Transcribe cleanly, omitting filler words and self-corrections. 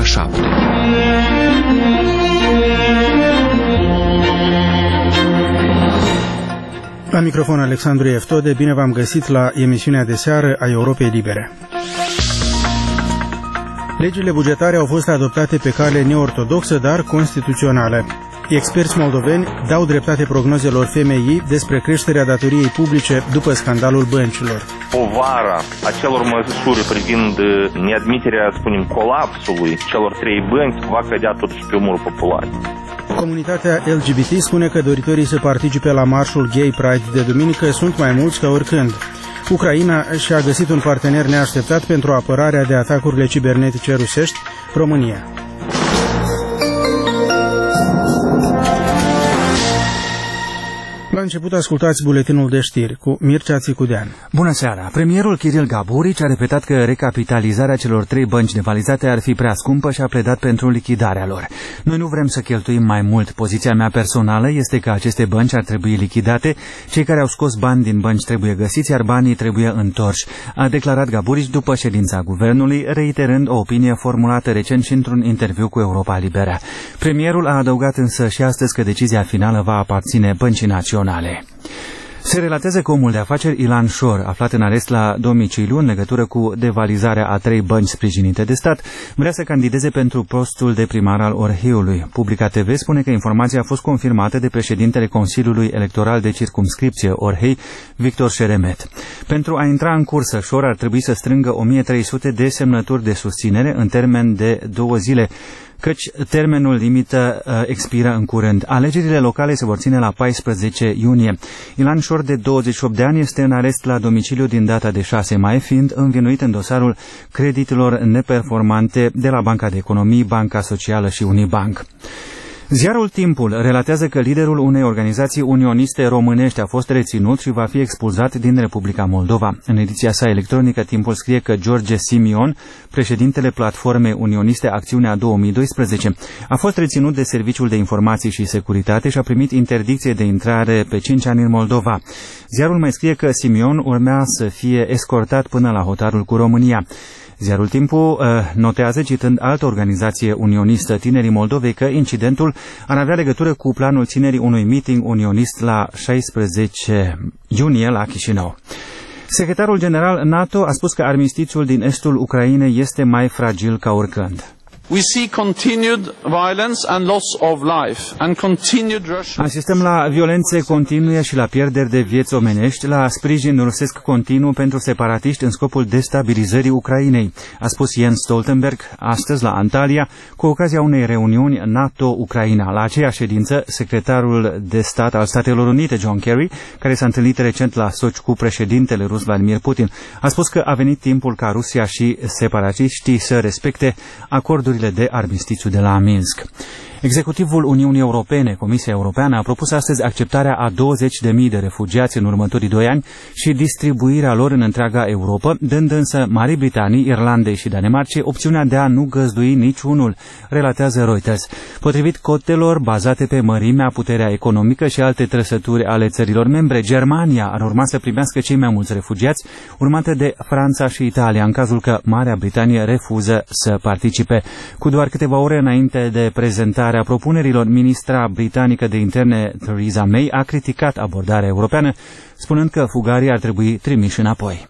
ora 7. La microfon Alexandru Eftode, bine v-am găsit la emisiunea de seară a Europei Libere. Legile bugetare au fost adoptate pe cale neortodoxă, dar constituțională. Experți moldoveni dau dreptate prognozelor FMI despre creșterea datoriei publice după scandalul băncilor. Povara acelor măsuri privind neadmiterea, spunem, colapsului celor trei bănci va cădea totuși pe umărul populației. Comunitatea LGBT spune că doritorii să participe la marșul Gay Pride de duminică sunt mai mulți ca oricând. Ucraina și-a găsit un partener neașteptat pentru apărarea de atacurile cibernetice rusești, România. La început ascultați buletinul de știri cu Mircea Țicudean. Bună seara! Premierul Kiril Gaburici a repetat că recapitalizarea celor trei bănci devalizate ar fi prea scumpă și a pledat pentru lichidarea lor. Noi nu vrem să cheltuim mai mult. Poziția mea personală este că aceste bănci ar trebui lichidate, cei care au scos bani din bănci trebuie găsiți, iar banii trebuie întorși, a declarat Gaburici după ședința guvernului, reiterând o opinie formulată recent și într-un interviu cu Europa Liberă. Premierul a adăugat însă și astăzi că decizia finală va aparține băncii naționale. Se relatează că omul de afaceri Ilan Shor, aflat în arest la domiciliu în legătură cu devalizarea a trei bănci sprijinite de stat, vrea să candideze pentru postul de primar al Orheiului. Publica TV spune că informația a fost confirmată de președintele Consiliului Electoral de Circumscripție Orhei, Victor Șeremet. Pentru a intra în cursă, Shor ar trebui să strângă 1300 de semnături de susținere în termen de 2 zile, căci termenul limită expiră în curând. Alegerile locale se vor ține la 14 iunie. Ilan Shor, de 28 de ani, este în arest la domiciliu din data de 6 mai, fiind învinuit în dosarul creditelor neperformante de la Banca de Economii, Banca Socială și Unibank. Ziarul Timpul relatează că liderul unei organizații unioniste românești a fost reținut și va fi expulzat din Republica Moldova. În ediția sa electronică, Timpul scrie că George Simion, președintele platformei unioniste Acțiunea 2012, a fost reținut de Serviciul de Informații și Securitate și a primit interdicție de intrare pe 5 ani în Moldova. Ziarul mai scrie că Simion urmea să fie escortat până la hotarul cu România. Ziarul Timpul notează, citând altă organizație unionistă, Tinerii Moldovei, că incidentul ar avea legătură cu planul ținerii unui meeting unionist la 16 iunie la Chișinău. Secretarul general NATO a spus că armistițiul din estul Ucrainei este mai fragil ca oricând. Asistăm la violențe continue și la pierderi de vieți omenești, la sprijin rusesc continuu pentru separatiști în scopul destabilizării Ucrainei, a spus Jens Stoltenberg astăzi la Antalya, cu ocazia unei reuniuni NATO-Ucraina. La aceeași ședință, secretarul de stat al Statelor Unite, John Kerry, care s-a întâlnit recent la Sochi cu președintele rus Vladimir Putin, a spus că a venit timpul ca Rusia și separatiștii să respecte acordurile de armistițiu de la Minsk. Executivul Uniunii Europene, Comisia Europeană, a propus astăzi acceptarea a 20.000 de refugiați în următorii 2 ani și distribuirea lor în întreaga Europa, dând însă Marii Britanii, Irlandei și Danemarcei opțiunea de a nu găzdui niciunul, relatează Reuters. Potrivit cotelor bazate pe mărimea, puterea economică și alte trăsături ale țărilor membre, Germania ar urma să primească cei mai mulți refugiați, urmate de Franța și Italia, în cazul că Marea Britanie refuză să participe. Cu doar câteva ore înainte de prezentarea propunerilor, ministra britanică de interne Theresa May a criticat abordarea europeană, spunând că fugarii ar trebui trimiși înapoi.